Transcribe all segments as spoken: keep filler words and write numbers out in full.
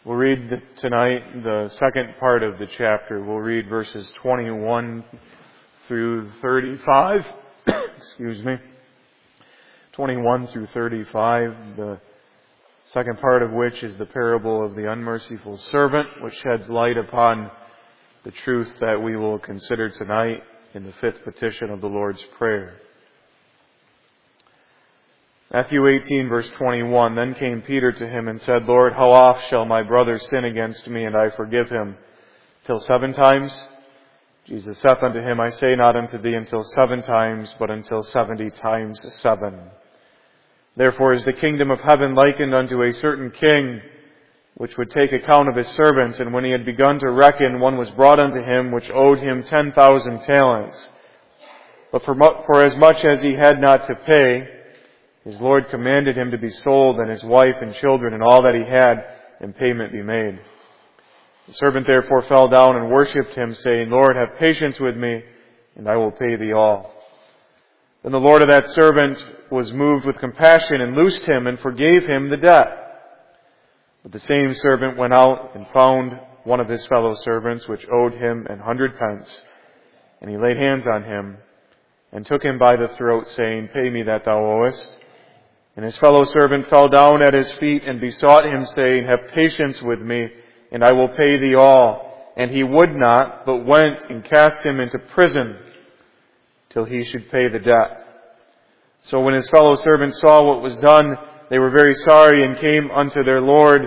We'll read tonight the second part of the chapter. We'll read verses twenty-one through thirty-five. Excuse me. twenty-one through thirty-five, the second part of which is the parable of the unmerciful servant, which sheds light upon the truth that we will consider tonight in the fifth petition of the Lord's Prayer. Matthew eighteen, verse twenty-one, Then came Peter to him and said, Lord, how oft shall my brother sin against me, and I forgive him? Till seven times? Jesus saith unto him, I say not unto thee until seven times, but until seventy times seven. Therefore is the kingdom of heaven likened unto a certain king, which would take account of his servants. And when he had begun to reckon, one was brought unto him, which owed him ten thousand talents. But for, for as much as he had not to pay, his Lord commanded him to be sold, and his wife and children and all that he had, and payment be made. The servant therefore fell down and worshipped him, saying, Lord, have patience with me, and I will pay thee all. Then the Lord of that servant was moved with compassion, and loosed him, and forgave him the debt. But the same servant went out, and found one of his fellow servants, which owed him an hundred pence. And he laid hands on him, and took him by the throat, saying, Pay me that thou owest. And his fellow servant fell down at his feet, and besought him, saying, Have patience with me, and I will pay thee all. And he would not, but went and cast him into prison, till he should pay the debt. So when his fellow servants saw what was done, they were very sorry, and came unto their Lord,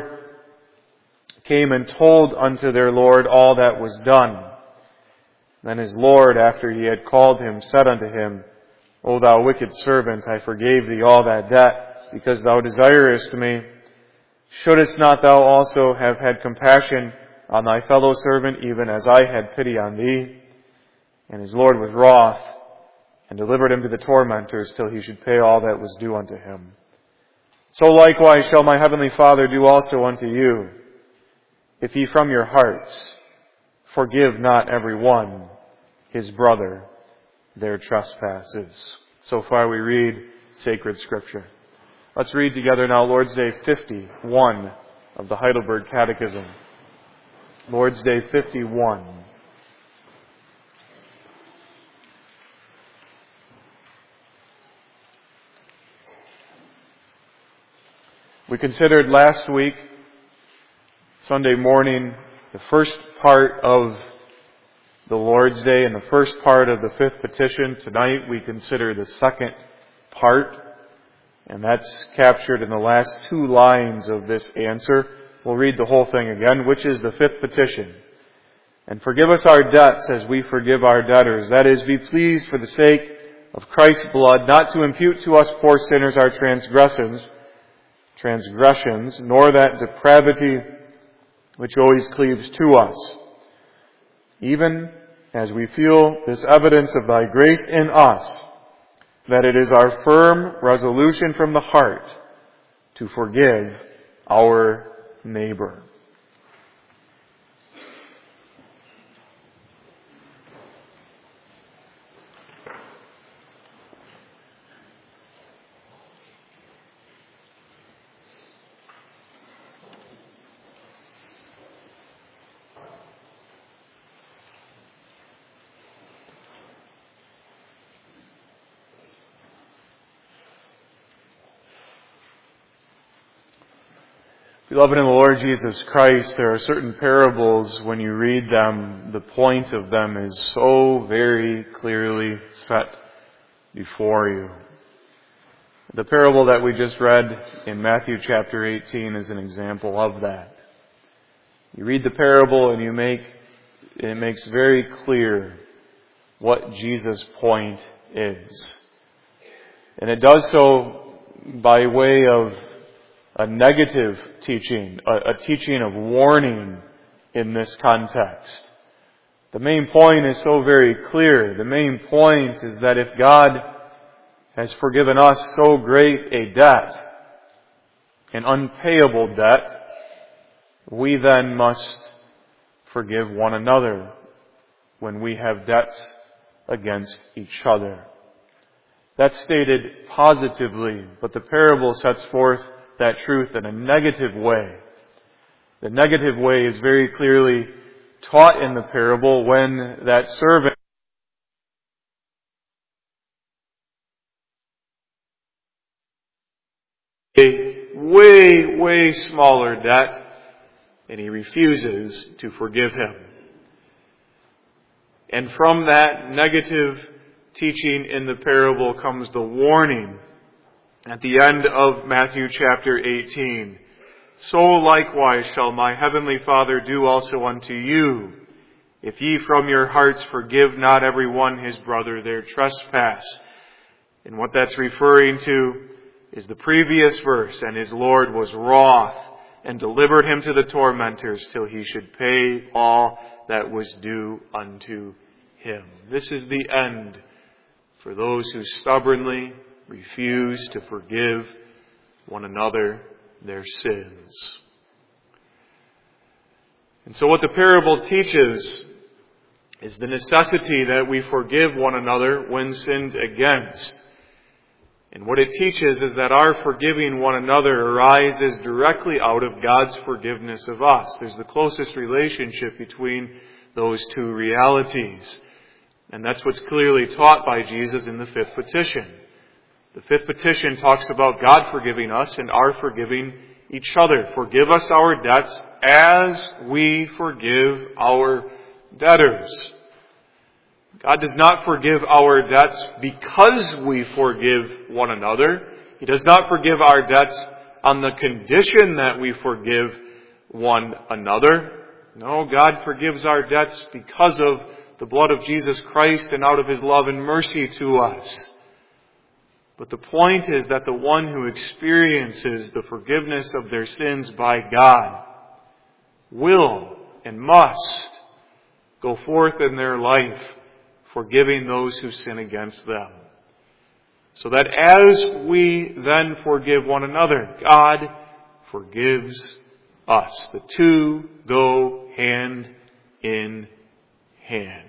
came and told unto their Lord all that was done. Then his Lord, after he had called him, said unto him, O thou wicked servant, I forgave thee all that debt, because thou desirest me. Shouldest not thou also have had compassion on thy fellow servant, even as I had pity on thee? And his Lord was wroth, and delivered him to the tormentors, till he should pay all that was due unto him. So likewise shall my heavenly Father do also unto you, if ye from your hearts forgive not every one his brother their trespasses. So far we read sacred Scripture. Let's read together now Lord's Day fifty-one of the Heidelberg Catechism. Lord's Day fifty-one. We considered last week, Sunday morning, the first part of the Lord's Day and the first part of the fifth petition. Tonight we consider the second part, and that's captured in the last two lines of this answer. We'll read the whole thing again, which is the fifth petition. And forgive us our debts as we forgive our debtors. That is, be pleased for the sake of Christ's blood, not to impute to us poor sinners our transgressions, transgressions, nor that depravity which always cleaves to us. Even as we feel this evidence of thy grace in us, that it is our firm resolution from the heart to forgive our neighbor. Beloved in the Lord Jesus Christ, there are certain parables, when you read them, the point of them is so very clearly set before you. The parable that we just read in Matthew chapter eighteen is an example of that. You read the parable and you make, it makes very clear what Jesus' point is. And it does so by way of a negative teaching, a, a teaching of warning in this context. The main point is so very clear. The main point is that if God has forgiven us so great a debt, an unpayable debt, we then must forgive one another when we have debts against each other. That's stated positively, but the parable sets forth that truth in a negative way. The negative way is very clearly taught in the parable when that servant a way, way smaller debt, and he refuses to forgive him. And from that negative teaching in the parable comes the warning at the end of Matthew chapter eighteen. So likewise shall my heavenly Father do also unto you, if ye from your hearts forgive not every one his brother their trespass. And what that's referring to is the previous verse, and his Lord was wroth and delivered him to the tormentors till he should pay all that was due unto him. This is the end for those who stubbornly refuse to forgive one another their sins. And so what the parable teaches is the necessity that we forgive one another when sinned against. And what it teaches is that our forgiving one another arises directly out of God's forgiveness of us. There's the closest relationship between those two realities. And that's what's clearly taught by Jesus in the fifth petition. The fifth petition talks about God forgiving us and our forgiving each other. Forgive us our debts as we forgive our debtors. God does not forgive our debts because we forgive one another. He does not forgive our debts on the condition that we forgive one another. No, God forgives our debts because of the blood of Jesus Christ and out of His love and mercy to us. But the point is that the one who experiences the forgiveness of their sins by God will and must go forth in their life forgiving those who sin against them. So that as we then forgive one another, God forgives us. The two go hand in hand.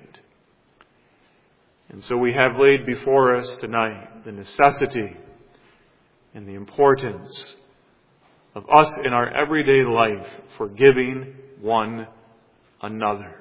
And so we have laid before us tonight the necessity and the importance of us in our everyday life forgiving one another.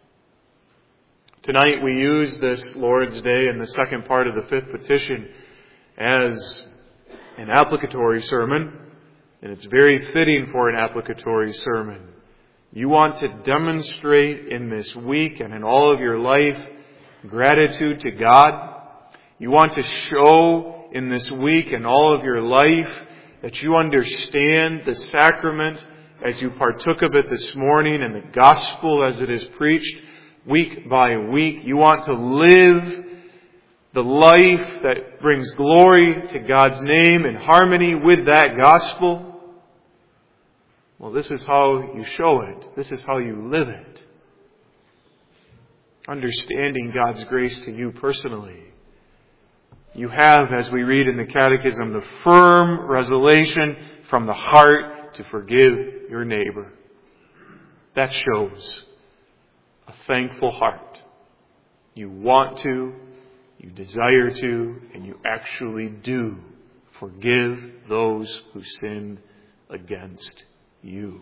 Tonight we use this Lord's Day and the second part of the fifth petition as an applicatory sermon, and it's very fitting for an applicatory sermon. You want to demonstrate in this week and in all of your life gratitude to God. You want to show in this week and all of your life that you understand the sacrament as you partook of it this morning and the gospel as it is preached week by week. You want to live the life that brings glory to God's name in harmony with that gospel. Well, this is how you show it. This is how you live it. Understanding God's grace to you personally. You have, as we read in the Catechism, the firm resolution from the heart to forgive your neighbor. That shows a thankful heart. You want to, you desire to, and you actually do forgive those who sin against you.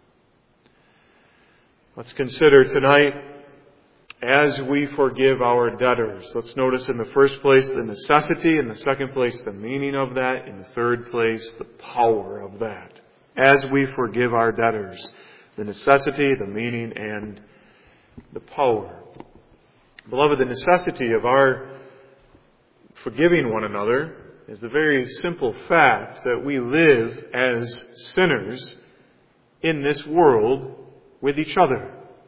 Let's consider tonight, as we forgive our debtors. Let's notice in the first place the necessity, in the second place the meaning of that, in the third place the power of that. As we forgive our debtors, the necessity, the meaning, and the power. Beloved, the necessity of our forgiving one another is the very simple fact that we live as sinners in this world with each other.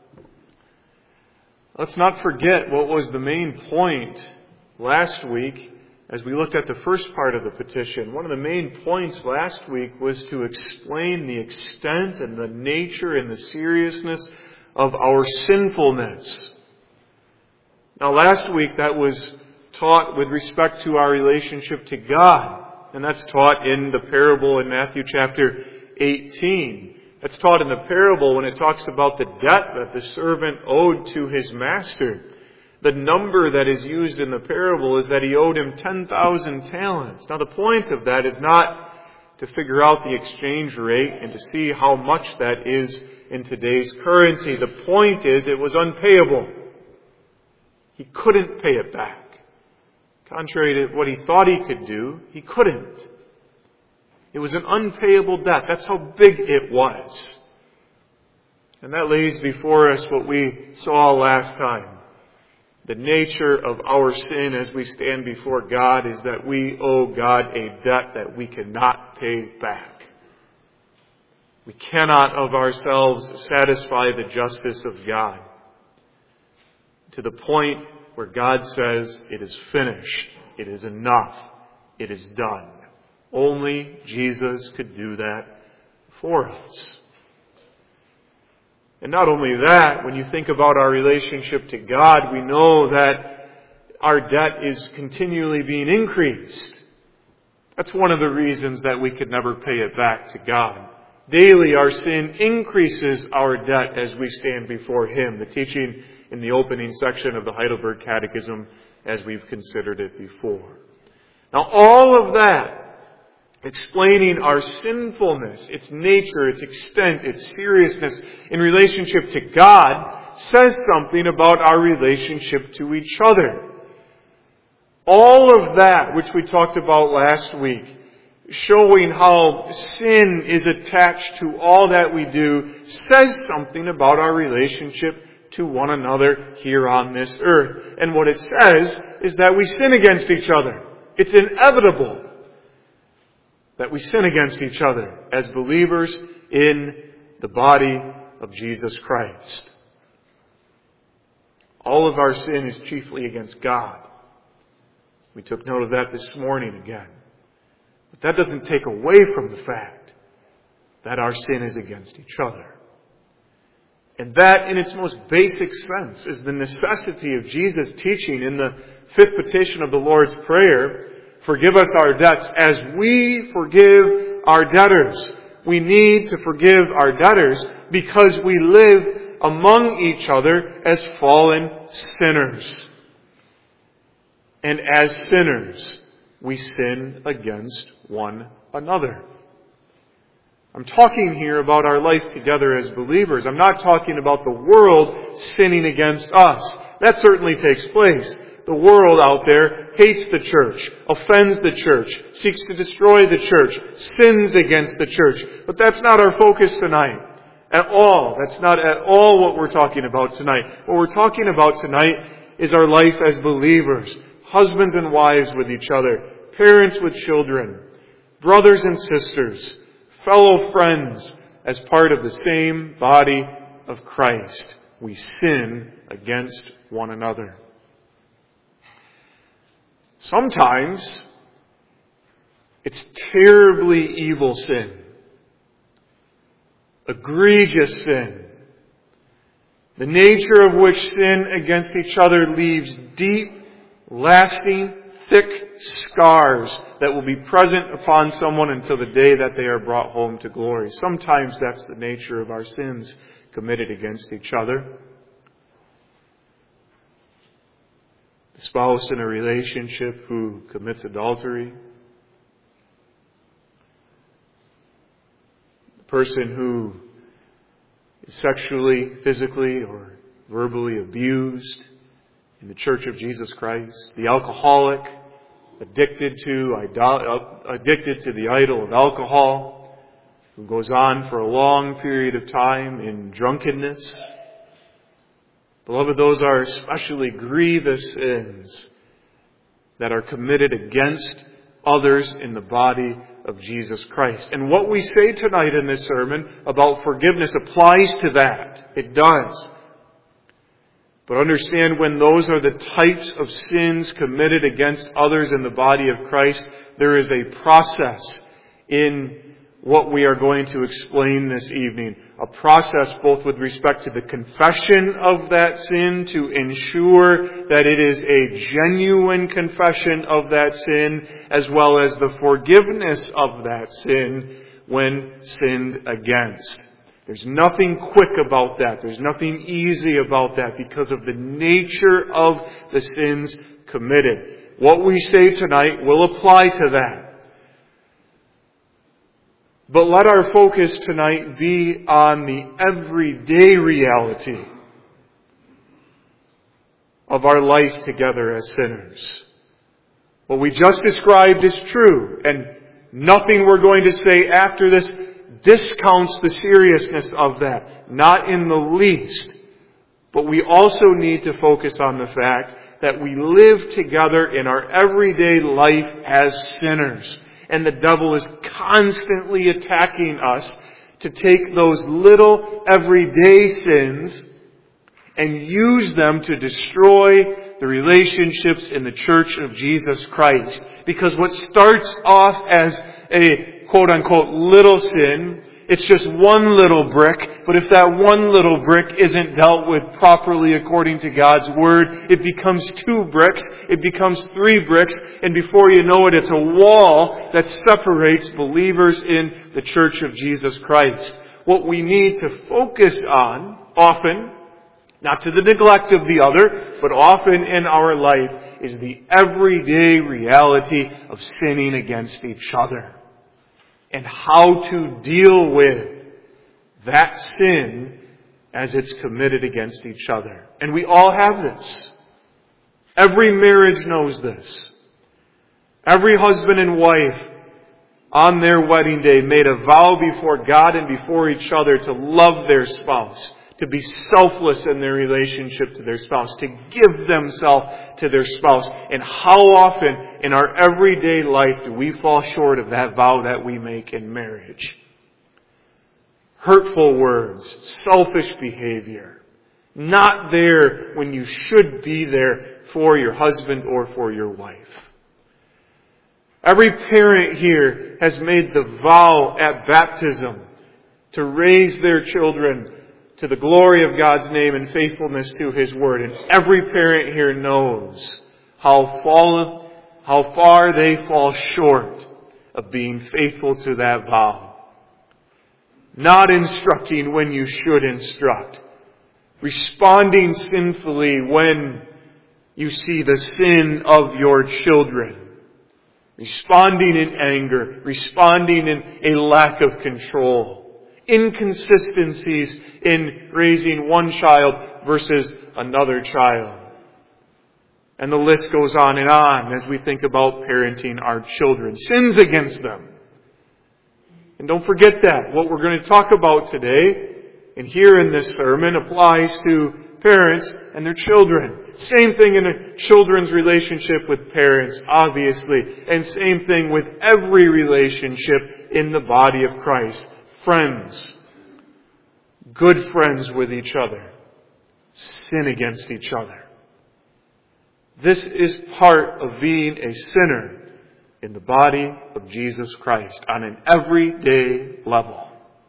Let's not forget what was the main point last week as we looked at the first part of the petition. One of the main points last week was to explain the extent and the nature and the seriousness of our sinfulness. Now, last week that was taught with respect to our relationship to God. And that's taught in the parable in Matthew chapter eighteen. That's taught in the parable when it talks about the debt that the servant owed to his master. The number that is used in the parable is that he owed him ten thousand talents. Now, the point of that is not to figure out the exchange rate and to see how much that is in today's currency. The point is, it was unpayable. He couldn't pay it back. Contrary to what he thought he could do, he couldn't. It was an unpayable debt. That's how big it was. And that lays before us what we saw last time. The nature of our sin as we stand before God is that we owe God a debt that we cannot pay back. We cannot of ourselves satisfy the justice of God to the point where God says, it is finished, it is enough, it is done. Only Jesus could do that for us. And not only that, when you think about our relationship to God, we know that our debt is continually being increased. That's one of the reasons that we could never pay it back to God. Daily our sin increases our debt as we stand before Him. The teaching in the opening section of the Heidelberg Catechism as we've considered it before. Now all of that, explaining our sinfulness, its nature, its extent, its seriousness in relationship to God, says something about our relationship to each other. All of that, which we talked about last week, showing how sin is attached to all that we do, says something about our relationship to one another here on this earth. And what it says is that we sin against each other. It's inevitable that we sin against each other as believers in the body of Jesus Christ. All of our sin is chiefly against God. We took note of that this morning again. But that doesn't take away from the fact that our sin is against each other. And that, in its most basic sense, is the necessity of Jesus' teaching in the fifth petition of the Lord's Prayer. Forgive us our debts as we forgive our debtors. We need to forgive our debtors because we live among each other as fallen sinners. And as sinners, we sin against one another. I'm talking here about our life together as believers. I'm not talking about the world sinning against us. That certainly takes place. The world out there hates the church, offends the church, seeks to destroy the church, sins against the church. But that's not our focus tonight at all. That's not at all what we're talking about tonight. What we're talking about tonight is our life as believers, husbands and wives with each other, parents with children, brothers and sisters, fellow friends as part of the same body of Christ. We sin against one another. Sometimes it's terribly evil sin, egregious sin, the nature of which sin against each other leaves deep, lasting, thick scars that will be present upon someone until the day that they are brought home to glory. Sometimes that's the nature of our sins committed against each other. The spouse in a relationship who commits adultery. The person who is sexually, physically, or verbally abused in the Church of Jesus Christ. The alcoholic, addicted to, addicted to the idol of alcohol, who goes on for a long period of time in drunkenness. Beloved, those are especially grievous sins that are committed against others in the body of Jesus Christ. And what we say tonight in this sermon about forgiveness applies to that. It does. But understand, when those are the types of sins committed against others in the body of Christ, there is a process in what we are going to explain this evening. A process both with respect to the confession of that sin to ensure that it is a genuine confession of that sin, as well as the forgiveness of that sin when sinned against. There's nothing quick about that. There's nothing easy about that because of the nature of the sins committed. What we say tonight will apply to that. But let our focus tonight be on the everyday reality of our life together as sinners. What we just described is true, and nothing we're going to say after this discounts the seriousness of that. Not in the least. But we also need to focus on the fact that we live together in our everyday life as sinners. And the devil is constantly attacking us to take those little everyday sins and use them to destroy the relationships in the church of Jesus Christ. Because what starts off as a quote-unquote little sin, it's just one little brick, but if that one little brick isn't dealt with properly according to God's Word, it becomes two bricks, it becomes three bricks, and before you know it, it's a wall that separates believers in the church of Jesus Christ. What we need to focus on, often, not to the neglect of the other, but often in our life, is the everyday reality of sinning against each other. And how to deal with that sin as it's committed against each other. And we all have this. Every marriage knows this. Every husband and wife on their wedding day made a vow before God and before each other to love their spouse, to be selfless in their relationship to their spouse, to give themselves to their spouse. And how often in our everyday life do we fall short of that vow that we make in marriage? Hurtful words, selfish behavior, not there when you should be there for your husband or for your wife. Every parent here has made the vow at baptism to raise their children to the glory of God's name and faithfulness to His Word. And every parent here knows how, fall, how far they fall short of being faithful to that vow. Not instructing when you should instruct. Responding sinfully when you see the sin of your children. Responding in anger. Responding in a lack of control. Inconsistencies in raising one child versus another child. And the list goes on and on as we think about parenting our children. Sins against them. And don't forget that. What we're going to talk about today and here in this sermon applies to parents and their children. Same thing in a children's relationship with parents, obviously. And same thing with every relationship in the body of Christ. Friends, good friends with each other, sin against each other. This is part of being a sinner in the body of Jesus Christ on an everyday level.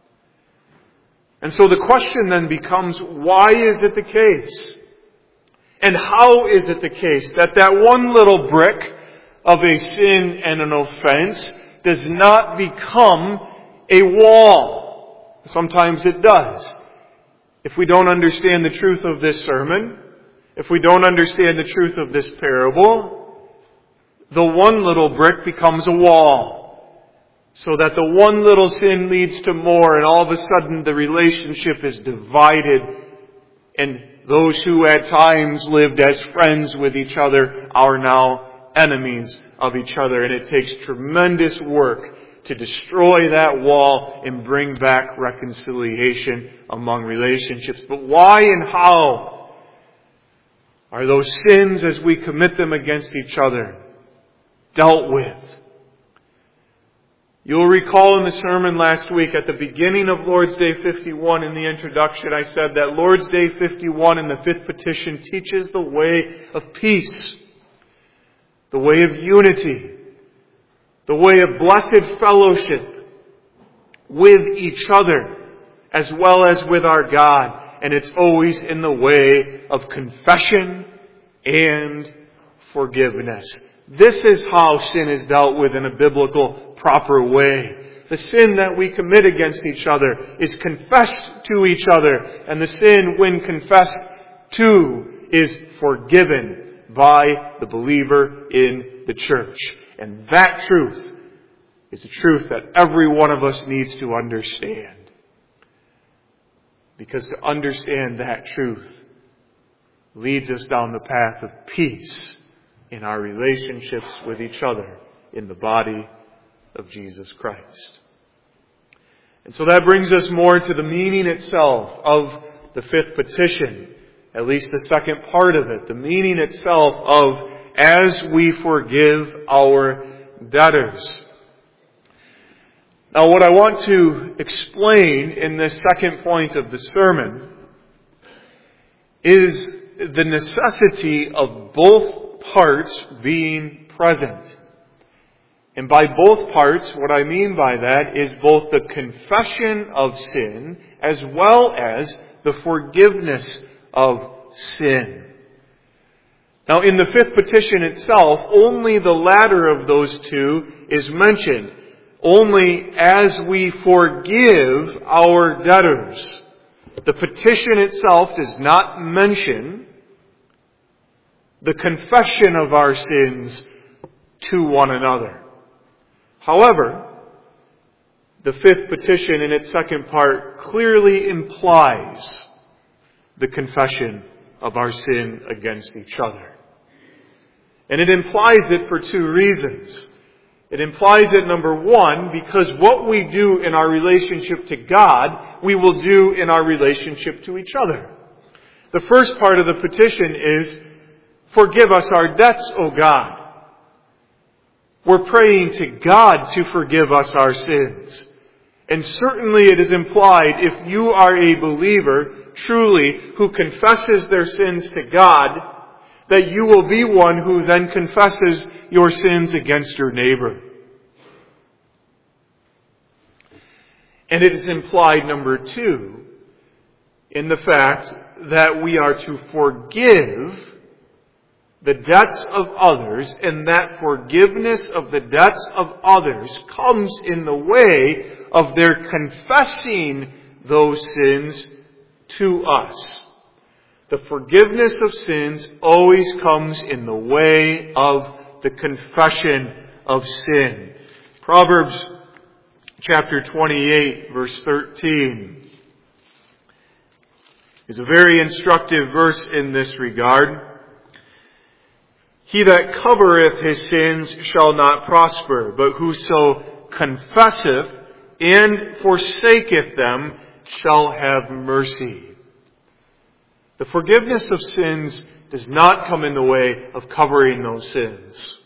And so the question then becomes, why is it the case? And how is it the case that that one little brick of a sin and an offense does not become a wall? Sometimes it does. If we don't understand the truth of this sermon, if we don't understand the truth of this parable, the one little brick becomes a wall. So that the one little sin leads to more, and all of a sudden the relationship is divided, and those who at times lived as friends with each other are now enemies of each other. And it takes tremendous work to destroy that wall and bring back reconciliation among relationships. But why and how are those sins as we commit them against each other dealt with? You'll recall in the sermon last week at the beginning of Lord's Day fifty-one in the introduction, I said that Lord's Day fifty-one in the fifth petition teaches the way of peace, the way of unity, the way of blessed fellowship with each other as well as with our God. And it's always in the way of confession and forgiveness. This is how sin is dealt with in a biblical, proper way. The sin that we commit against each other is confessed to each other. And the sin, when confessed to, is forgiven by the believer in the church. And that truth is a truth that every one of us needs to understand. Because to understand that truth leads us down the path of peace in our relationships with each other in the body of Jesus Christ. And so that brings us more to the meaning itself of the fifth petition, at least the second part of it, the meaning itself of as we forgive our debtors. Now, what I want to explain in this second point of the sermon is the necessity of both parts being present. And by both parts, what I mean by that is both the confession of sin as well as the forgiveness of sin. Now, in the fifth petition itself, only the latter of those two is mentioned. Only as we forgive our debtors. The petition itself does not mention the confession of our sins to one another. However, the fifth petition in its second part clearly implies the confession of our sin against each other. And it implies it for two reasons. It implies it, number one, because what we do in our relationship to God, we will do in our relationship to each other. The first part of the petition is, forgive us our debts, O God. We're praying to God to forgive us our sins. And certainly it is implied, if you are a believer, truly, who confesses their sins to God, that you will be one who then confesses your sins against your neighbor. And it is implied, number two, in the fact that we are to forgive the debts of others, and that forgiveness of the debts of others comes in the way of their confessing those sins to us. The forgiveness of sins always comes in the way of the confession of sin. Proverbs chapter twenty-eight, verse thirteen is a very instructive verse in this regard. He that covereth his sins shall not prosper, but whoso confesseth and forsaketh them shall have mercy. The forgiveness of sins does not come in the way of covering those sins.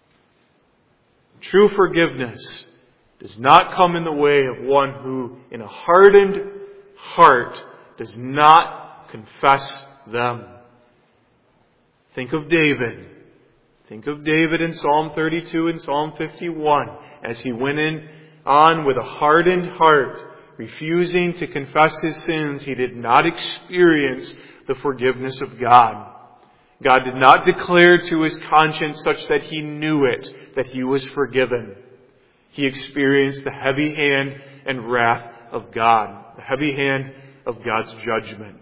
True forgiveness does not come in the way of one who, in a hardened heart, does not confess them. Think of David. Think of David in Psalm thirty-two and Psalm fifty-one as he went in on with a hardened heart, refusing to confess his sins. He did not experience the forgiveness of God. God did not declare to his conscience such that he knew it, that he was forgiven. He experienced the heavy hand and wrath of God, the heavy hand of God's judgment.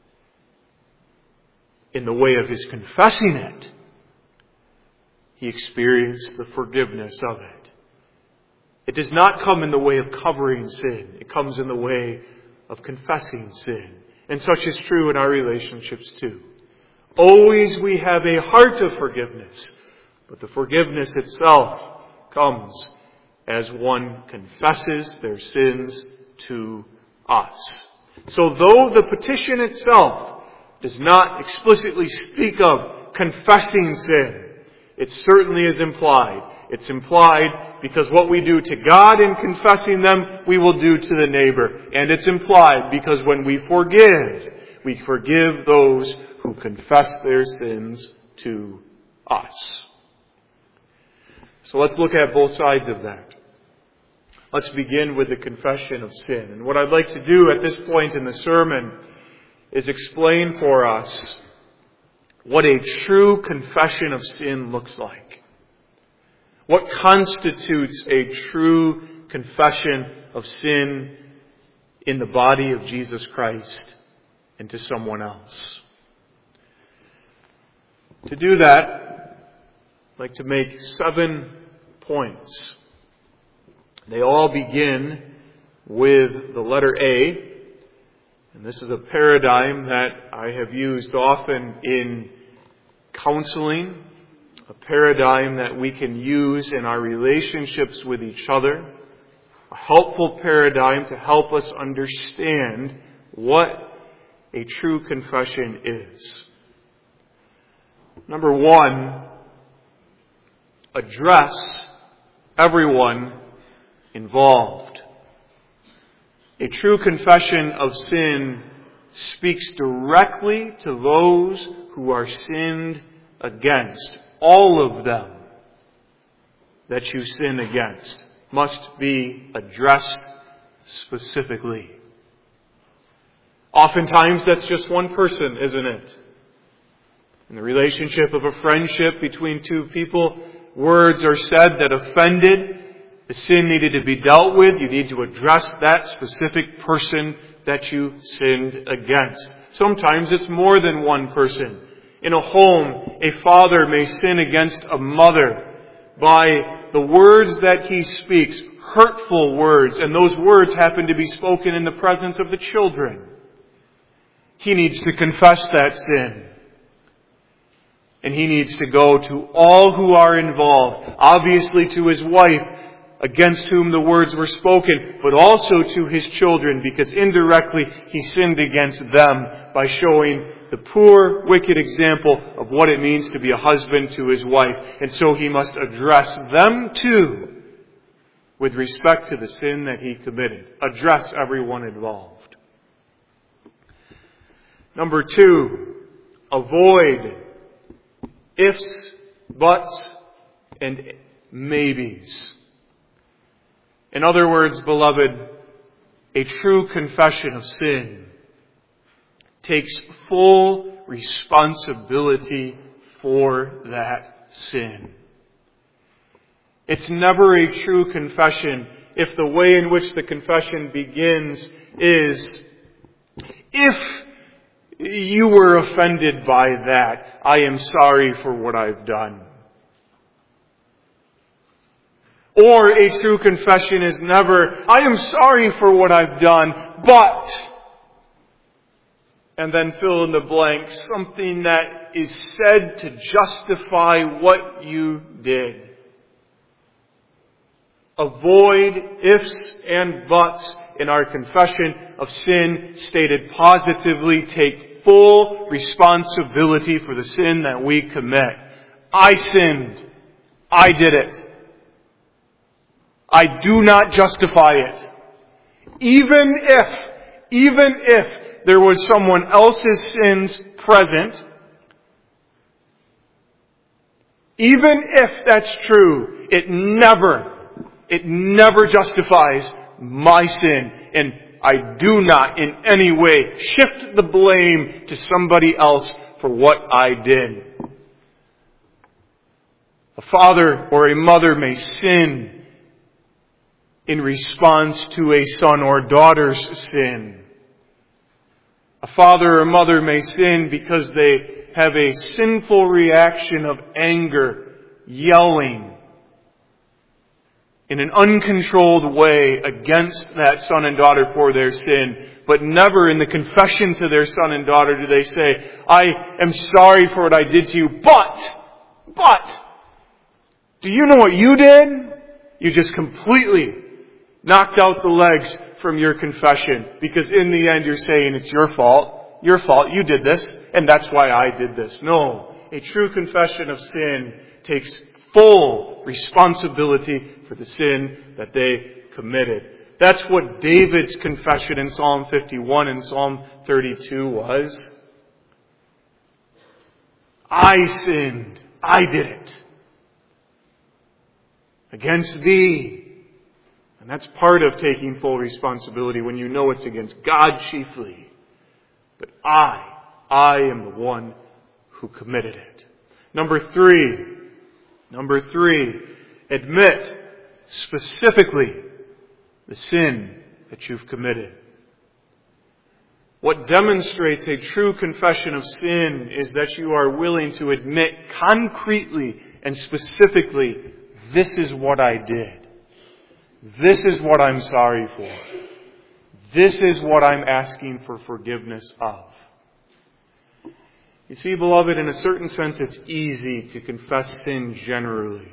In the way of his confessing it, he experienced the forgiveness of it. It does not come in the way of covering sin. It comes in the way of confessing sin. And such is true in our relationships too. Always we have a heart of forgiveness, but the forgiveness itself comes as one confesses their sins to us. So though the petition itself does not explicitly speak of confessing sin, it certainly is implied. It's implied because what we do to God in confessing them, we will do to the neighbor. And it's implied because when we forgive, we forgive those who confess their sins to us. So let's look at both sides of that. Let's begin with the confession of sin. And what I'd like to do at this point in the sermon is explain for us what a true confession of sin looks like. What constitutes a true confession of sin in the body of Jesus Christ and to someone else? To do that, I'd like to make seven points. They all begin with the letter A. And this is a paradigm that I have used often in counseling, a paradigm that we can use in our relationships with each other, a helpful paradigm to help us understand what a true confession is. Number one, address everyone involved. A true confession of sin speaks directly to those who are sinned against. All of them that you sin against must be addressed specifically. Oftentimes that's just one person, isn't it? In the relationship of a friendship between two people, words are said that offended. The sin needed to be dealt with. You need to address that specific person that you sinned against. Sometimes it's more than one person. In a home, a father may sin against a mother by the words that he speaks, hurtful words, and those words happen to be spoken in the presence of the children. He needs to confess that sin. And he needs to go to all who are involved, obviously to his wife, against whom the words were spoken, but also to his children, because indirectly he sinned against them by showing the poor, wicked example of what it means to be a husband to his wife. And so he must address them too with respect to the sin that he committed. Address everyone involved. Number two, avoid ifs, buts, and maybes. In other words, beloved, a true confession of sin takes full responsibility for that sin. It's never a true confession if the way in which the confession begins is, if you were offended by that, I am sorry for what I've done. Or a true confession is never, I am sorry for what I've done, but, and then fill in the blank, something that is said to justify what you did. Avoid ifs and buts in our confession of sin. Stated positively, take full responsibility for the sin that we commit. I sinned. I did it. I do not justify it. Even if, even if there was someone else's sins present, even if that's true, it never, it never justifies my sin. And I do not in any way shift the blame to somebody else for what I did. A father or a mother may sin in response to a son or daughter's sin. A father or mother may sin because they have a sinful reaction of anger, yelling in an uncontrolled way against that son and daughter for their sin. But never in the confession to their son and daughter do they say, I am sorry for what I did to you, but, but, do you know what you did? You just completely knocked out the legs from your confession, because in the end you're saying it's your fault. Your fault. You did this, and that's why I did this. No. A true confession of sin takes full responsibility for the sin that they committed. That's what David's confession in Psalm fifty-one and Psalm thirty-two was. I sinned. I did it. Against thee. And that's part of taking full responsibility when you know it's against God chiefly. But I, I am the one who committed it. Number three, number three, admit specifically the sin that you've committed. What demonstrates a true confession of sin is that you are willing to admit concretely and specifically, this is what I did. This is what I'm sorry for. This is what I'm asking for forgiveness of. You see, beloved, in a certain sense, it's easy to confess sin generally.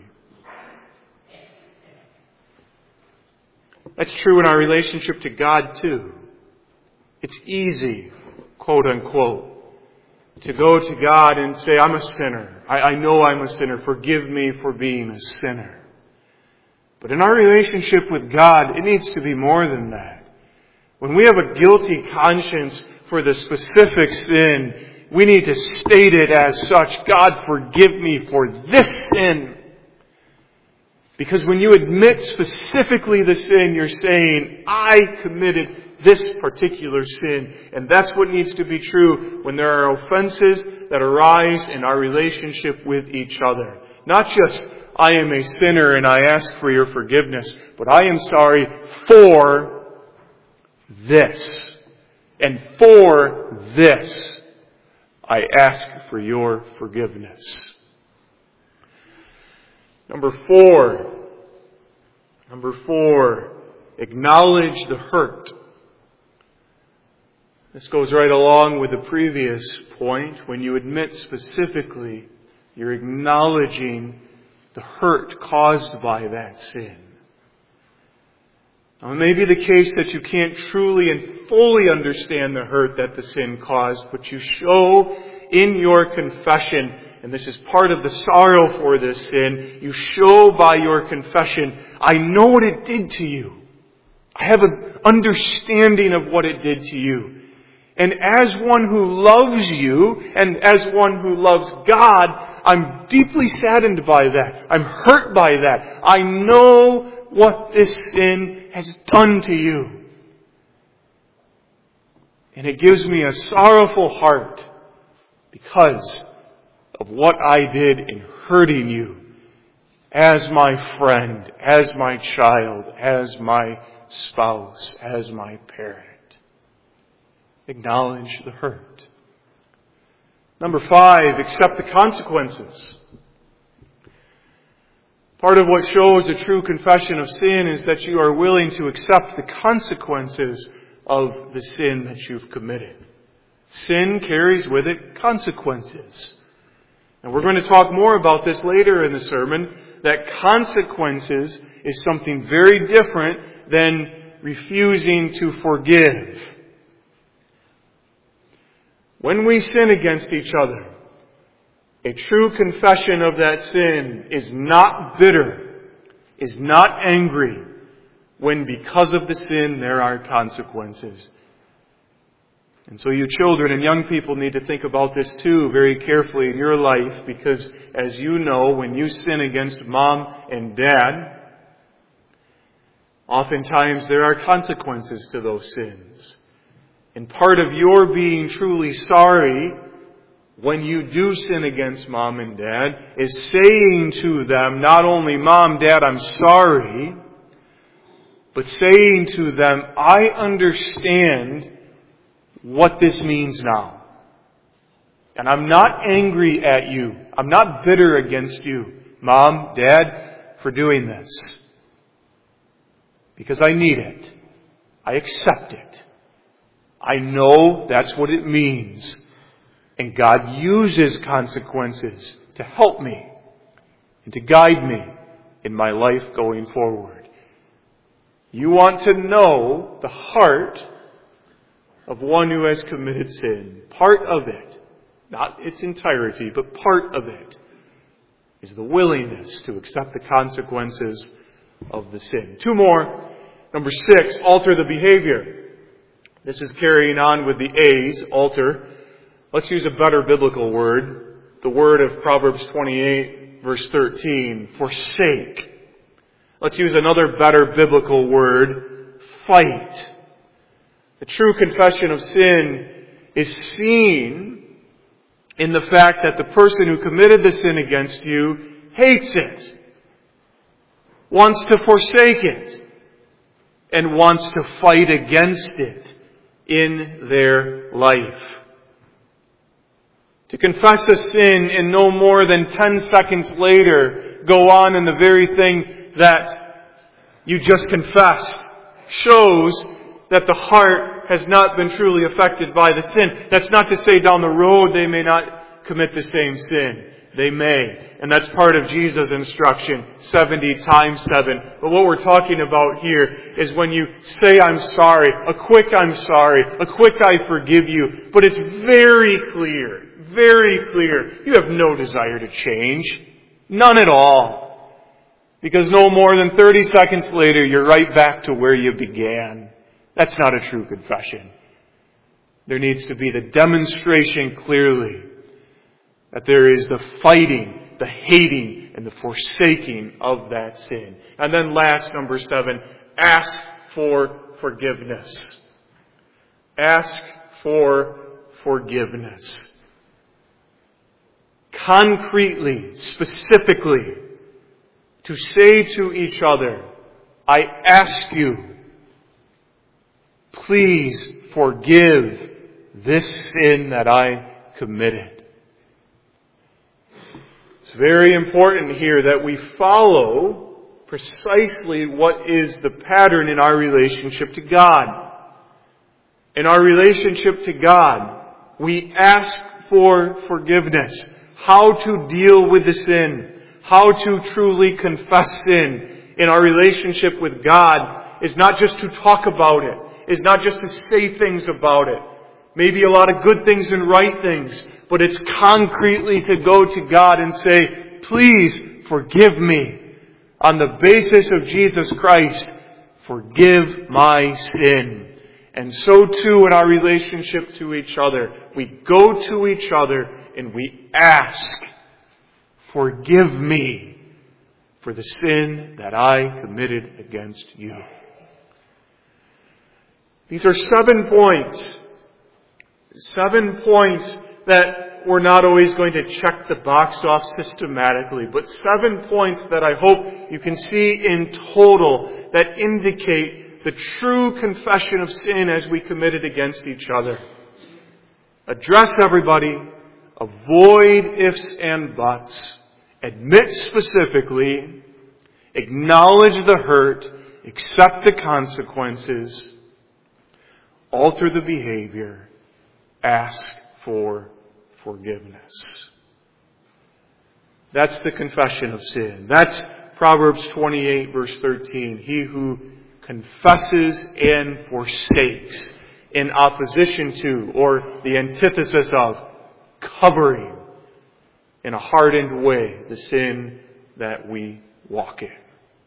That's true in our relationship to God, too. It's easy, quote unquote, to go to God and say, I'm a sinner. I, I know I'm a sinner. Forgive me for being a sinner. But in our relationship with God, it needs to be more than that. When we have a guilty conscience for the specific sin, we need to state it as such. God, forgive me for this sin. Because when you admit specifically the sin, you're saying, I committed this particular sin. And that's what needs to be true when there are offenses that arise in our relationship with each other. Not just, I am a sinner and I ask for your forgiveness, but I am sorry for this. And for this, I ask for your forgiveness. Number four. Number four, acknowledge the hurt. This goes right along with the previous point. When you admit specifically, you're acknowledging the hurt caused by that sin. Now, it may be the case that you can't truly and fully understand the hurt that the sin caused, but you show in your confession, and this is part of the sorrow for this sin, you show by your confession, I know what it did to you. I have an understanding of what it did to you. And as one who loves you, and as one who loves God, I'm deeply saddened by that. I'm hurt by that. I know what this sin has done to you. And it gives me a sorrowful heart because of what I did in hurting you as my friend, as my child, as my spouse, as my parent. Acknowledge the hurt. Number five, accept the consequences. Part of what shows a true confession of sin is that you are willing to accept the consequences of the sin that you've committed. Sin carries with it consequences. And we're going to talk more about this later in the sermon, that consequences is something very different than refusing to forgive. When we sin against each other, a true confession of that sin is not bitter, is not angry, when because of the sin there are consequences. And so you children and young people need to think about this too very carefully in your life, because as you know, when you sin against mom and dad, oftentimes there are consequences to those sins. And part of your being truly sorry when you do sin against mom and dad is saying to them, not only, Mom, Dad, I'm sorry, but saying to them, I understand what this means now. And I'm not angry at you. I'm not bitter against you, Mom, Dad, for doing this. Because I need it. I accept it. I know that's what it means. And God uses consequences to help me and to guide me in my life going forward. You want to know the heart of one who has committed sin. Part of it, not its entirety, but part of it, is the willingness to accept the consequences of the sin. Two more. Number six, alter the behavior. This is carrying on with the A's, alter. Let's use a better biblical word. The word of Proverbs twenty-eight, verse thirteen, forsake. Let's use another better biblical word, fight. The true confession of sin is seen in the fact that the person who committed the sin against you hates it, wants to forsake it, and wants to fight against it in their life. To confess a sin and no more than ten seconds later go on in the very thing that you just confessed shows that the heart has not been truly affected by the sin. That's not to say down the road they may not commit the same sin. They may. And that's part of Jesus' instruction, seventy times seven. But what we're talking about here is when you say, I'm sorry, a quick I'm sorry, a quick I forgive you. But it's very clear, very clear. You have no desire to change. None at all. Because no more than thirty seconds later, you're right back to where you began. That's not a true confession. There needs to be the demonstration clearly that there is the fighting, the hating, and the forsaking of that sin. And then last, number seven, ask for forgiveness. Ask for forgiveness. Concretely, specifically, to say to each other, I ask you, please forgive this sin that I committed. It's very important here that we follow precisely what is the pattern in our relationship to God. In our relationship to God, we ask for forgiveness. How to deal with the sin. How to truly confess sin in our relationship with God is not just to talk about it. Is not just to say things about it. Maybe a lot of good things and right things. But it's concretely to go to God and say, please forgive me. On the basis of Jesus Christ, forgive my sin. And so too in our relationship to each other. We go to each other and we ask, forgive me for the sin that I committed against you. These are seven points. Seven points that we're not always going to check the box off systematically, but seven points that I hope you can see in total that indicate the true confession of sin as we commit it against each other. Address everybody. Avoid ifs and buts. Admit specifically. Acknowledge the hurt. Accept the consequences. Alter the behavior. Ask for forgiveness. That's the confession of sin. That's Proverbs twenty-eight verse thirteen. He who confesses and forsakes in opposition to, or the antithesis of, covering in a hardened way the sin that we walk in.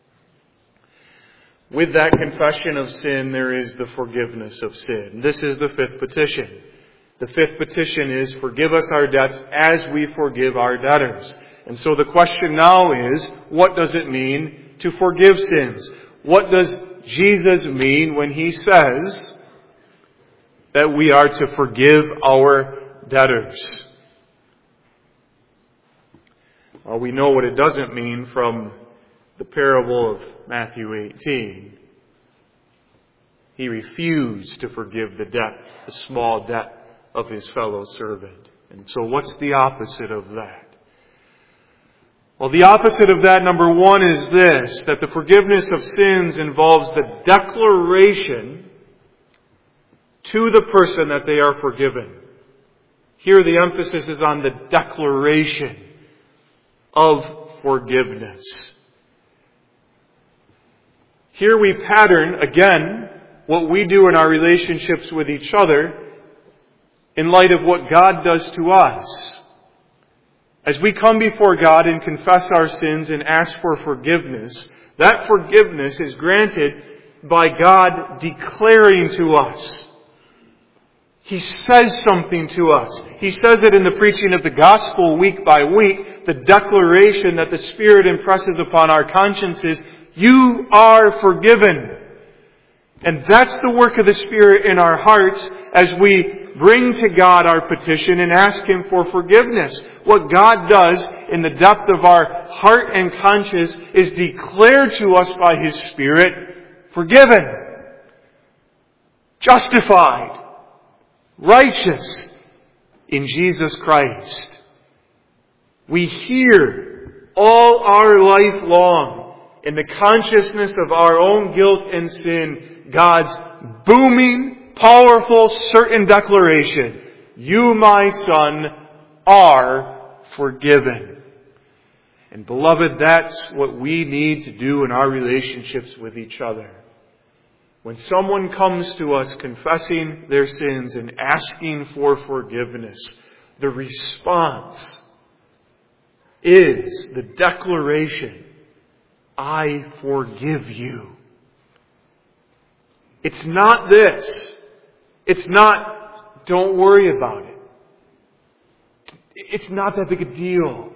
With that confession of sin, there is the forgiveness of sin. This is the fifth petition. The fifth petition is, forgive us our debts as we forgive our debtors. And so the question now is, what does it mean to forgive sins? What does Jesus mean when He says that we are to forgive our debtors? Well, we know what it doesn't mean from the parable of Matthew eighteen. He refused to forgive the debt, the small debt of his fellow servant. And so what's the opposite of that? Well, the opposite of that, number one, is this, that the forgiveness of sins involves the declaration to the person that they are forgiven. Here the emphasis is on the declaration of forgiveness. Here we pattern, again, what we do in our relationships with each other in light of what God does to us. As we come before God and confess our sins and ask for forgiveness, that forgiveness is granted by God declaring to us. He says something to us. He says it in the preaching of the gospel week by week, the declaration that the Spirit impresses upon our consciences, you are forgiven. And that's the work of the Spirit in our hearts as we bring to God our petition and ask Him for forgiveness. What God does in the depth of our heart and conscience is declare to us by His Spirit, forgiven, justified, righteous in Jesus Christ. We hear all our life long in the consciousness of our own guilt and sin, God's booming, powerful, certain declaration, "You, my son, are forgiven." And beloved, that's what we need to do in our relationships with each other. When someone comes to us confessing their sins and asking for forgiveness, the response is the declaration, "I forgive you." It's not this. It's not, "Don't worry about it. It's not that big a deal."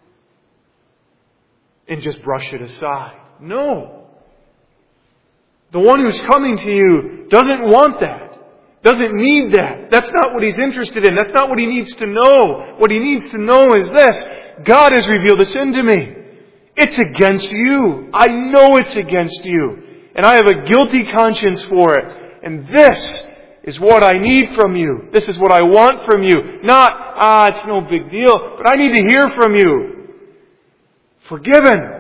And just brush it aside. No. The one who's coming to you doesn't want that. Doesn't need that. That's not what he's interested in. That's not what he needs to know. What he needs to know is this: God has revealed a sin to me. It's against you. I know it's against you. And I have a guilty conscience for it. And this is what I need from you. This is what I want from you. Not, ah, it's no big deal, but I need to hear from you. Forgiven.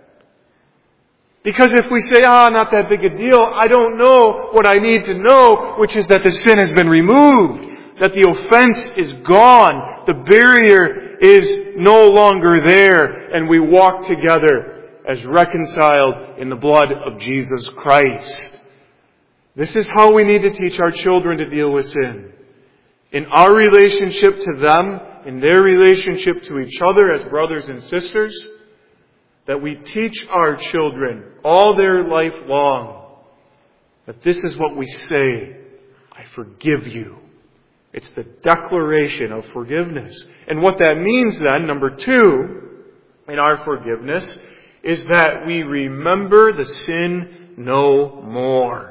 Because if we say, ah, not that big a deal, I don't know what I need to know, which is that the sin has been removed, that the offense is gone, the barrier is no longer there, and we walk together as reconciled in the blood of Jesus Christ. This is how we need to teach our children to deal with sin. In our relationship to them, in their relationship to each other as brothers and sisters, that we teach our children all their life long that this is what we say: "I forgive you." It's the declaration of forgiveness. And what that means then, number two, in our forgiveness, is that we remember the sin no more.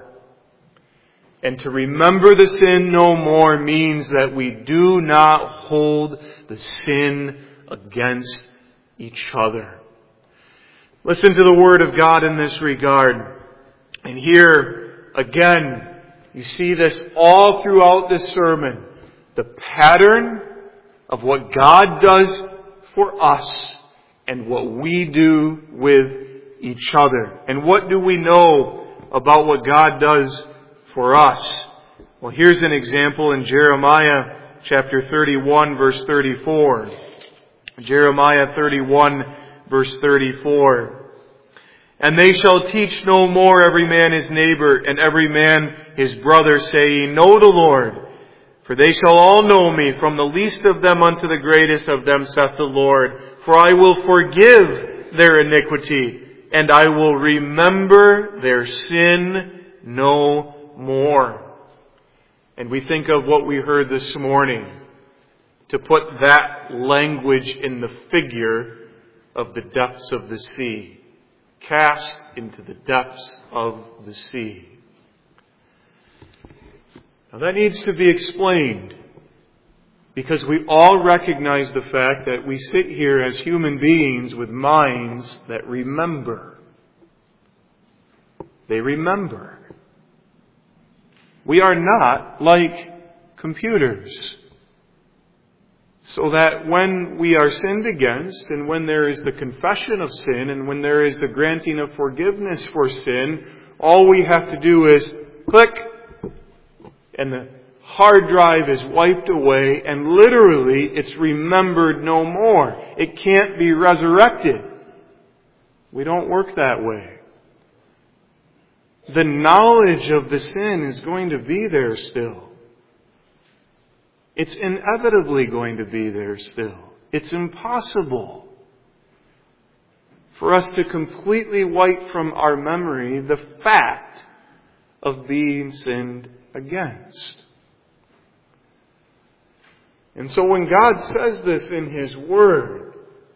And to remember the sin no more means that we do not hold the sin against each other. Listen to the Word of God in this regard. And here, again, you see this all throughout this sermon. The pattern of what God does for us and what we do with each other. And what do we know about what God does for us? Well, here's an example in Jeremiah chapter thirty-one, verse thirty-four. Jeremiah thirty-one, verse thirty-four. "And they shall teach no more every man his neighbor and every man his brother, saying, Know the Lord. For they shall all know me, from the least of them unto the greatest of them, saith the Lord. For I will forgive their iniquity, and I will remember their sin no more." And we think of what we heard this morning, to put that language in the figure of the depths of the sea. Cast into the depths of the sea. Now that needs to be explained, because we all recognize the fact that we sit here as human beings with minds that remember. They remember. We are not like computers. So that when we are sinned against, and when there is the confession of sin, and when there is the granting of forgiveness for sin, all we have to do is click, and the hard drive is wiped away, and literally it's remembered no more. It can't be resurrected. We don't work that way. The knowledge of the sin is going to be there still. It's inevitably going to be there still. It's impossible for us to completely wipe from our memory the fact of being sinned against. And so when God says this in His Word,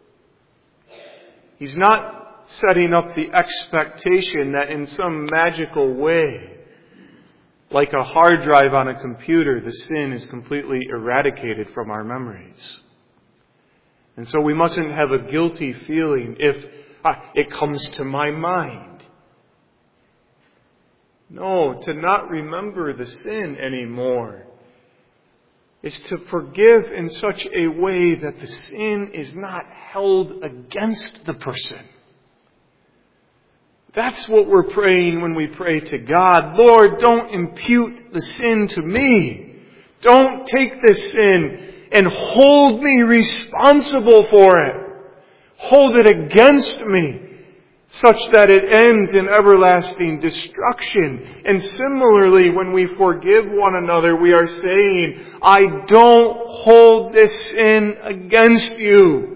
He's not setting up the expectation that in some magical way, like a hard drive on a computer, the sin is completely eradicated from our memories. And so we mustn't have a guilty feeling if ah, it comes to my mind. No, to not remember the sin anymore is to forgive in such a way that the sin is not held against the person. That's what we're praying when we pray to God. Lord, don't impute the sin to me. Don't take this sin and hold me responsible for it. Hold it against me such that it ends in everlasting destruction. And similarly, when we forgive one another, we are saying, I don't hold this sin against you.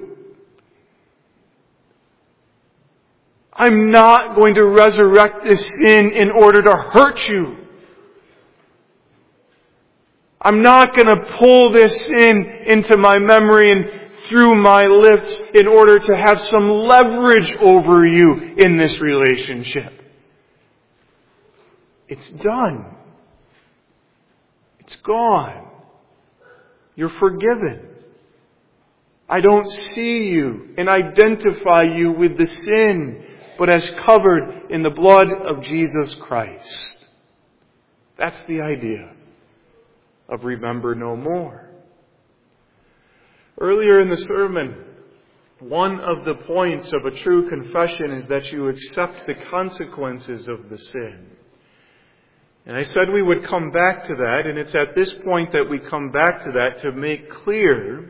I'm not going to resurrect this sin in order to hurt you. I'm not going to pull this sin into my memory and through my lips in order to have some leverage over you in this relationship. It's done. It's gone. You're forgiven. I don't see you and identify you with the sin, but as covered in the blood of Jesus Christ. That's the idea of remember no more. Earlier in the sermon, one of the points of a true confession is that you accept the consequences of the sin. And I said we would come back to that, and it's at this point that we come back to that to make clear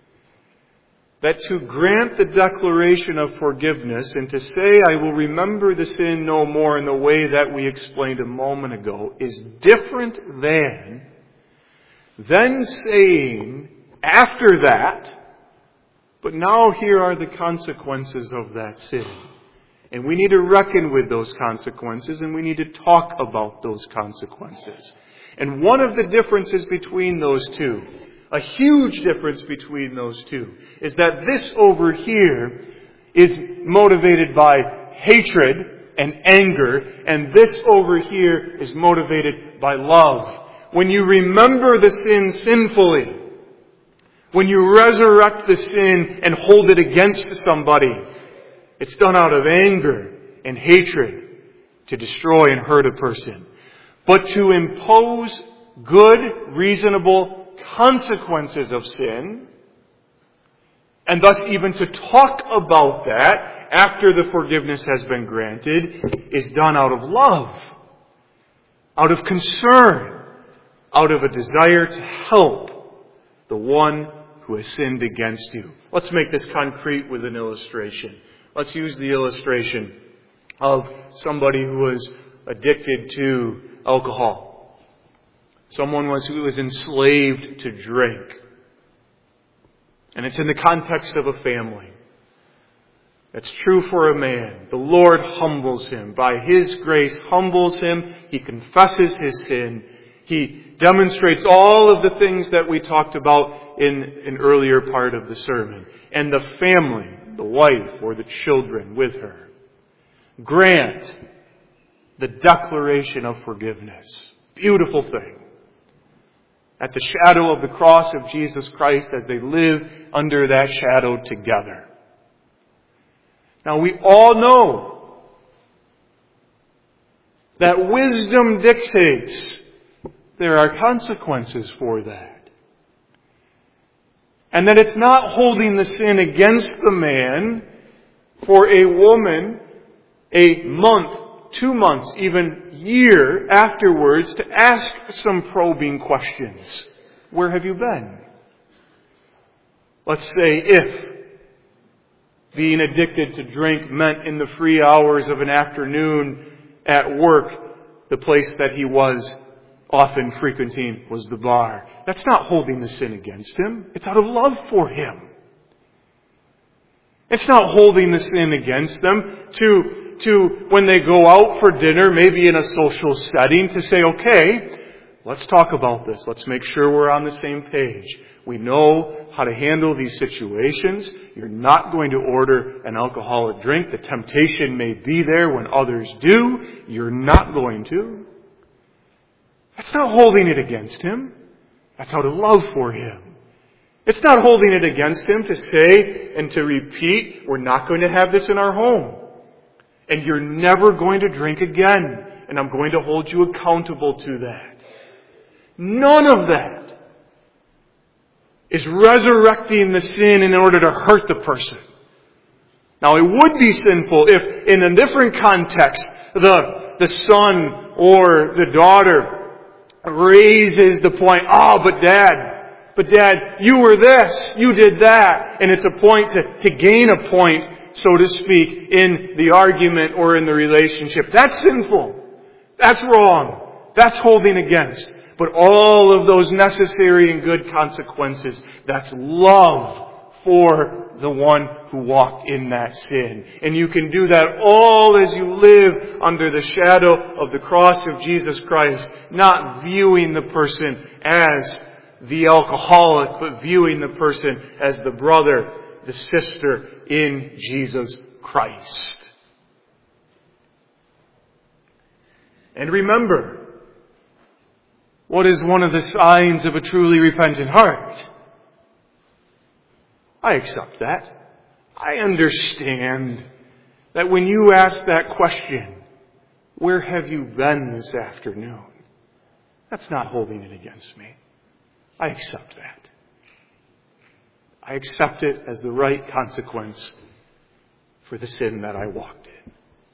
that to grant the declaration of forgiveness and to say, I will remember the sin no more in the way that we explained a moment ago is different than then saying after that, but now here are the consequences of that sin. And we need to reckon with those consequences, and we need to talk about those consequences. And one of the differences between those two, a huge difference between those two, is that this over here is motivated by hatred and anger, and this over here is motivated by love. When you remember the sin sinfully, when you resurrect the sin and hold it against somebody, it's done out of anger and hatred to destroy and hurt a person. But to impose good, reasonable consequences of sin, and thus even to talk about that after the forgiveness has been granted, is done out of love, out of concern, out of a desire to help the one who has sinned against you. Let's make this concrete with an illustration. Let's use the illustration of somebody who was addicted to alcohol. Someone was who was enslaved to drink. And it's in the context of a family. That's true for a man. The Lord humbles him. By His grace, humbles him. He confesses his sin. He demonstrates all of the things that we talked about in an earlier part of the sermon. And the family, the wife or the children with her, grant the declaration of forgiveness. Beautiful thing. At the shadow of the cross of Jesus Christ as they live under that shadow together. Now we all know that wisdom dictates there are consequences for that. And that it's not holding the sin against the man for a woman a month, two months, even year afterwards to ask some probing questions. Where have you been? Let's say if being addicted to drink meant in the free hours of an afternoon at work, the place that he was often frequenting was the bar. That's not holding the sin against him. It's out of love for him. It's not holding the sin against them to, to when they go out for dinner, maybe in a social setting, to say, okay, let's talk about this. Let's make sure we're on the same page. We know how to handle these situations. You're not going to order an alcoholic drink. The temptation may be there when others do. You're not going to. That's not holding it against him. That's out of love for him. It's not holding it against him to say and to repeat, we're not going to have this in our home. And you're never going to drink again. And I'm going to hold you accountable to that. None of that is resurrecting the sin in order to hurt the person. Now, it would be sinful if, in a different context, the, the son or the daughter raises the point, oh, but Dad, but Dad, you were this, you did that. And it's a point to, to gain a point, so to speak, in the argument or in the relationship. That's sinful. That's wrong. That's holding against. But all of those necessary and good consequences, that's love for the one who walked in that sin. And you can do that all as you live under the shadow of the cross of Jesus Christ, not viewing the person as the alcoholic, but viewing the person as the brother, the sister in Jesus Christ. And remember, what is one of the signs of a truly repentant heart? I accept that. I understand that when you ask that question, where have you been this afternoon? That's not holding it against me. I accept that. I accept it as the right consequence for the sin that I walked in.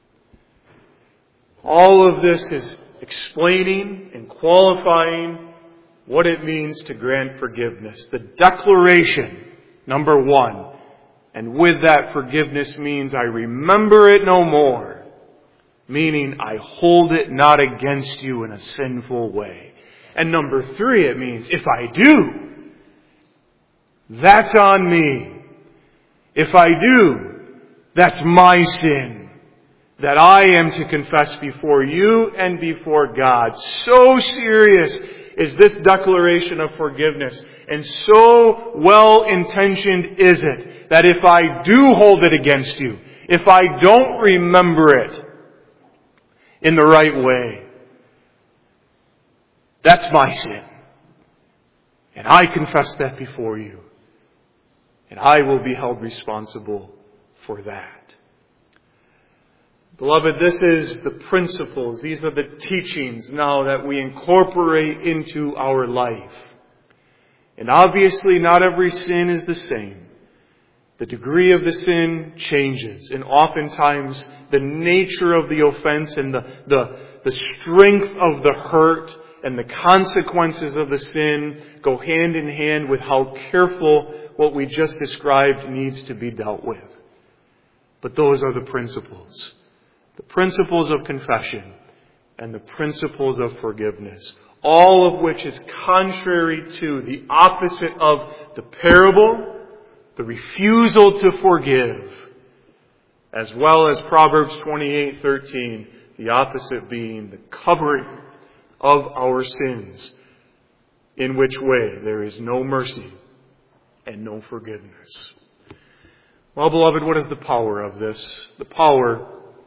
All of this is explaining and qualifying what it means to grant forgiveness. The declaration, number one, and with that forgiveness means I remember it no more, meaning I hold it not against you in a sinful way. And number three, it means if I do, that's on me. If I do, that's my sin that I am to confess before you and before God. So serious is this declaration of forgiveness, and so well-intentioned is it that if I do hold it against you, if I don't remember it in the right way, that's my sin. And I confess that before you. And I will be held responsible for that. Beloved, this is the principles. These are the teachings now that we incorporate into our life. And obviously not every sin is the same. The degree of the sin changes. And oftentimes the nature of the offense and the, the, the strength of the hurt and the consequences of the sin go hand in hand with how careful what we just described needs to be dealt with. But those are the principles. The principles of confession and the principles of forgiveness. All of which is contrary to the opposite of the parable, the refusal to forgive, as well as Proverbs twenty-eight thirteen, the opposite being the covering of our sins, in which way there is no mercy and no forgiveness. Well, beloved, what is the power of this? The power,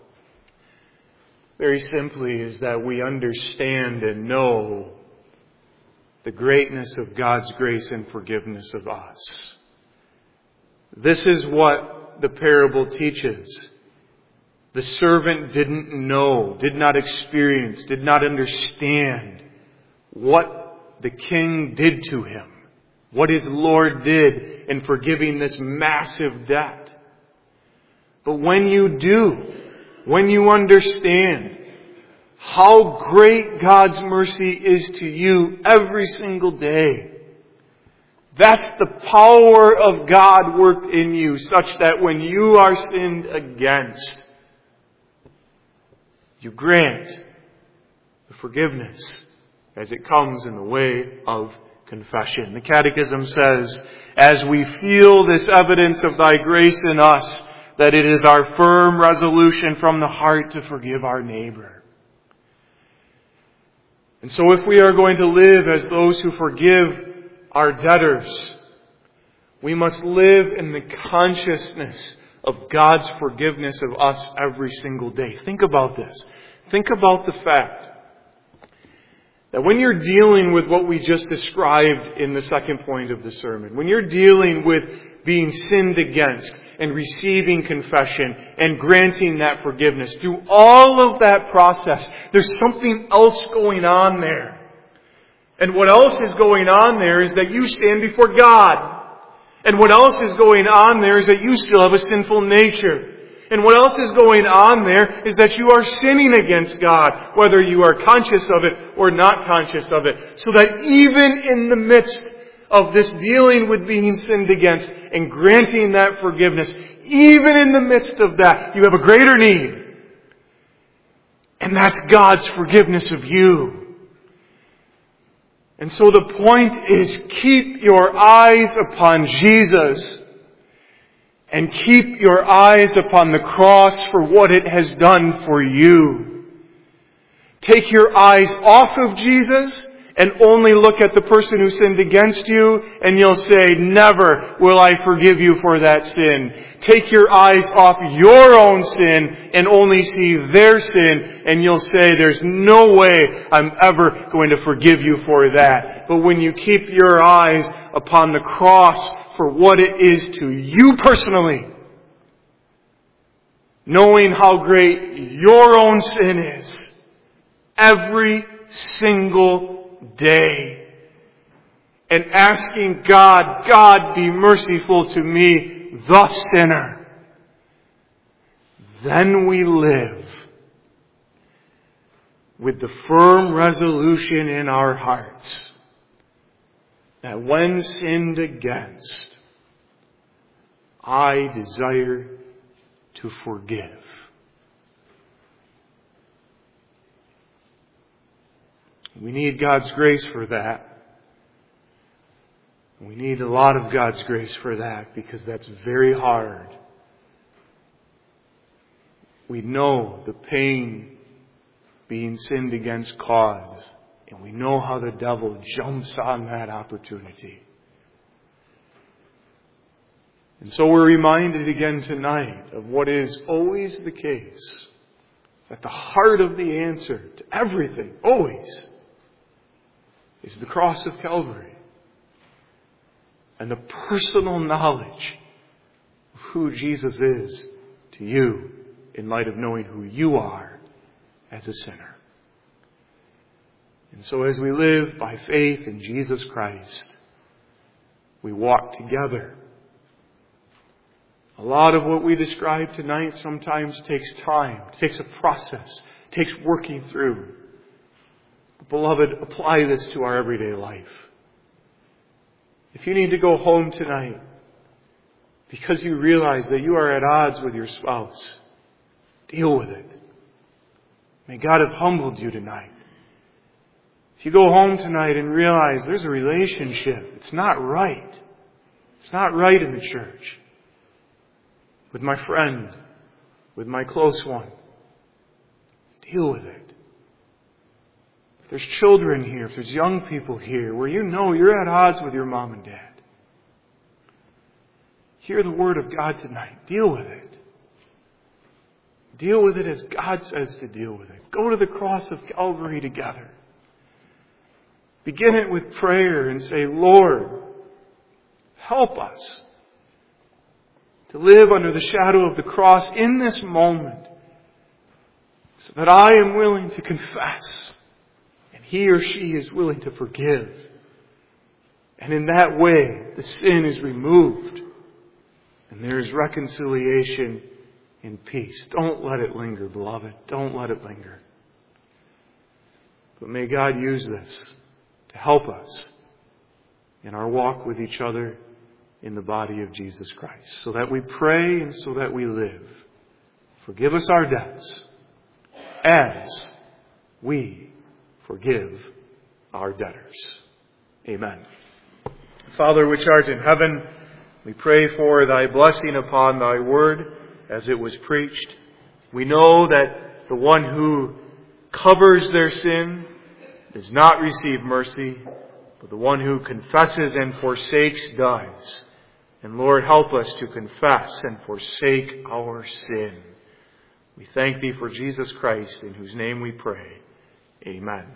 very simply, is that we understand and know the greatness of God's grace and forgiveness of us. This is what the parable teaches. The servant didn't know, did not experience, did not understand what the king did to him, what his Lord did in forgiving this massive debt. But when you do, when you understand how great God's mercy is to you every single day, that's the power of God worked in you, such that when you are sinned against, you grant the forgiveness as it comes in the way of confession. The Catechism says, as we feel this evidence of thy grace in us, that it is our firm resolution from the heart to forgive our neighbor. And so if we are going to live as those who forgive our debtors, we must live in the consciousness of God's forgiveness of us every single day. Think about this. Think about the fact that when you're dealing with what we just described in the second point of the sermon, when you're dealing with being sinned against and receiving confession and granting that forgiveness, through all of that process, there's something else going on there. And what else is going on there is that you stand before God. And what else is going on there is that you still have a sinful nature. And what else is going on there is that you are sinning against God, whether you are conscious of it or not conscious of it. So that even in the midst of this dealing with being sinned against and granting that forgiveness, even in the midst of that, you have a greater need. And that's God's forgiveness of you. And so the point is, keep your eyes upon Jesus and keep your eyes upon the cross for what it has done for you. Take your eyes off of Jesus and only look at the person who sinned against you, and you'll say, never will I forgive you for that sin. Take your eyes off your own sin and only see their sin, and you'll say, there's no way I'm ever going to forgive you for that. But when you keep your eyes upon the cross for what it is to you personally, knowing how great your own sin is, every single day, and asking God, God, be merciful to me, the sinner, then we live with the firm resolution in our hearts that when sinned against, I desire to forgive. We need God's grace for that. We need a lot of God's grace for that, because that's very hard. We know the pain being sinned against causes, and we know how the devil jumps on that opportunity. And so we're reminded again tonight of what is always the case, that the heart of the answer to everything, always, is the cross of Calvary and the personal knowledge of who Jesus is to you in light of knowing who you are as a sinner. And so as we live by faith in Jesus Christ, we walk together. A lot of what we describe tonight sometimes takes time, takes a process, takes working through. Beloved, apply this to our everyday life. If you need to go home tonight because you realize that you are at odds with your spouse, deal with it. May God have humbled you tonight. If you go home tonight and realize there's a relationship, it's not right. It's not right in the church. With my friend, with my close one, deal with it. If there's children here, if there's young people here where you know you're at odds with your mom and dad, hear the Word of God tonight. Deal with it. Deal with it as God says to deal with it. Go to the cross of Calvary together. Begin it with prayer and say, Lord, help us to live under the shadow of the cross in this moment, so that I am willing to confess and he or she is willing to forgive. And in that way, the sin is removed and there is reconciliation and peace. Don't let it linger, beloved. Don't let it linger. But may God use this to help us in our walk with each other in the body of Jesus Christ, so that we pray and so that we live. Forgive us our debts as we forgive our debtors. Amen. Father, which art in heaven, we pray for thy blessing upon thy word as it was preached. We know that the one who covers their sin does not receive mercy, but the one who confesses and forsakes does. And Lord, help us to confess and forsake our sin. We thank thee for Jesus Christ, in whose name we pray. Amen.